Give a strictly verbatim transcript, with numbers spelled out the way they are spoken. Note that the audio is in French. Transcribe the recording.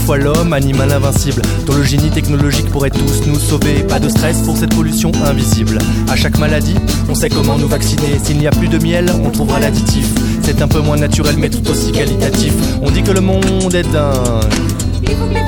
fois l'homme, animal invincible, dont le génie technologique pourrait tous nous sauver. Pas de stress pour cette pollution invisible. À chaque maladie, on sait comment nous vacciner. S'il n'y a plus de miel, on trouvera l'additif. C'est un peu moins naturel mais tout aussi qualitatif. On dit que le monde est dingue.